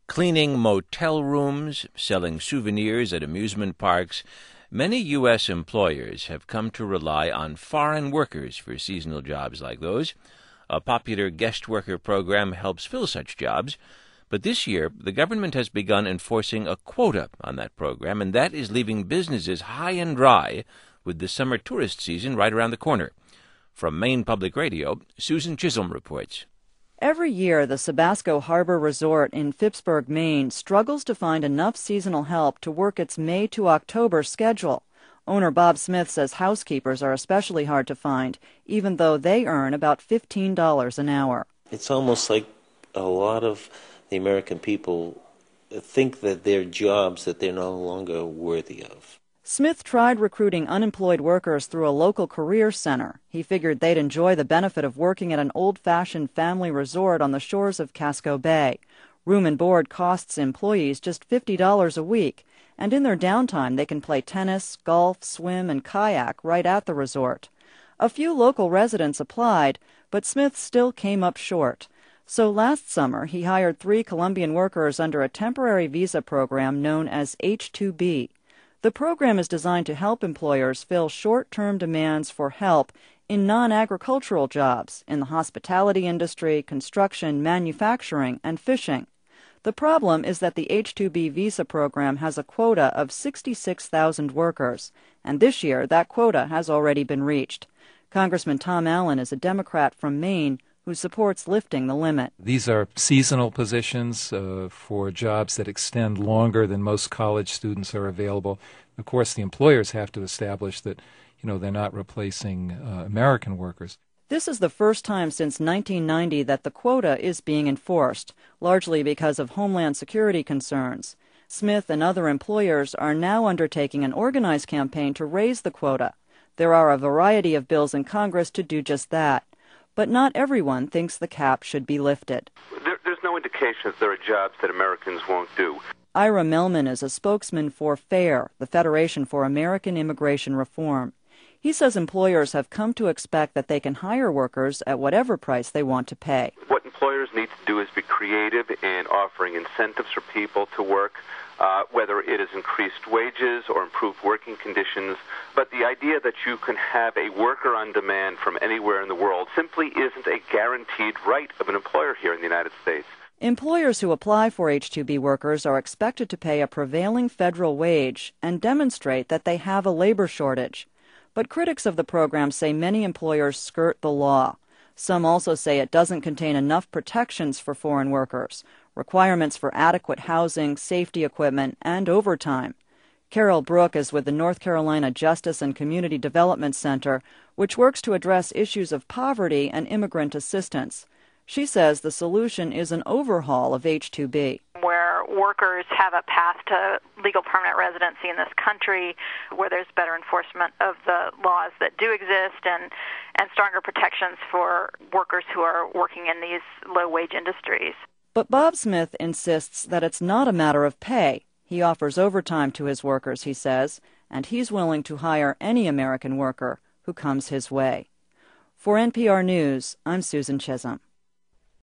cleaning motel rooms, selling souvenirs at amusement parks. Many U.S. employers have come to rely on foreign workers for seasonal jobs like those. A popular guest worker program helps fill such jobs. But this year, the government has begun enforcing a quota on that program, and that is leaving businesses high and dry with the summer tourist season right around the corner. From Maine Public Radio, Susan Chisholm reports. Every year, the Sebasco Harbor Resort in Phippsburg, Maine, struggles to find enough seasonal help to work its May to October schedule. Owner Bob Smith says housekeepers are especially hard to find, even though they earn about $15 an hour. It's almost like a lot of the American people think that they're jobs that they're no longer worthy of. Smith tried recruiting unemployed workers through a local career center. He figured they'd enjoy the benefit of working at an old-fashioned family resort on the shores of Casco Bay. Room and board costs employees just $50 a week, and in their downtime they can play tennis, golf, swim, and kayak right at the resort. A few local residents applied, but Smith still came up short. So last summer he hired 3 Colombian workers under a temporary visa program known as H-2B. The program is designed to help employers fill short-term demands for help in non-agricultural jobs in the hospitality industry, construction, manufacturing, and fishing. The problem is that the H-2B visa program has a quota of 66,000 workers, and this year that quota has already been reached. Congressman Tom Allen is a Democrat from Maine who supports lifting the limit. These are seasonal positions for jobs that extend longer than most college students are available. Of course, the employers have to establish that, they're not replacing American workers. This is the first time since 1990 that the quota is being enforced, largely because of Homeland Security concerns. Smith and other employers are now undertaking an organized campaign to raise the quota. There are a variety of bills in Congress to do just that. But not everyone thinks the cap should be lifted. There's no indication that there are jobs that Americans won't do. Ira Melman is a spokesman for FAIR, the Federation for American Immigration Reform. He says employers have come to expect that they can hire workers at whatever price they want to pay. What employers need to do is be creative in offering incentives for people to work, whether it is increased wages or improved working conditions. But the idea that you can have a worker on demand from anywhere in the world simply isn't a guaranteed right of an employer here in the United States. Employers who apply for H-2B workers are expected to pay a prevailing federal wage and demonstrate that they have a labor shortage. But critics of the program say many employers skirt the law. Some also say it doesn't contain enough protections for foreign workers, requirements for adequate housing, safety equipment, and overtime. Carol Brook is with the North Carolina Justice and Community Development Center, which works to address issues of poverty and immigrant assistance. She says the solution is an overhaul of H-2B. Where workers have a path to legal permanent residency in this country, where there's better enforcement of the laws that do exist, and stronger protections for workers who are working in these low-wage industries. But Bob Smith insists that it's not a matter of pay. He offers overtime to his workers, he says, and he's willing to hire any American worker who comes his way. For NPR News, I'm Susan Chisholm.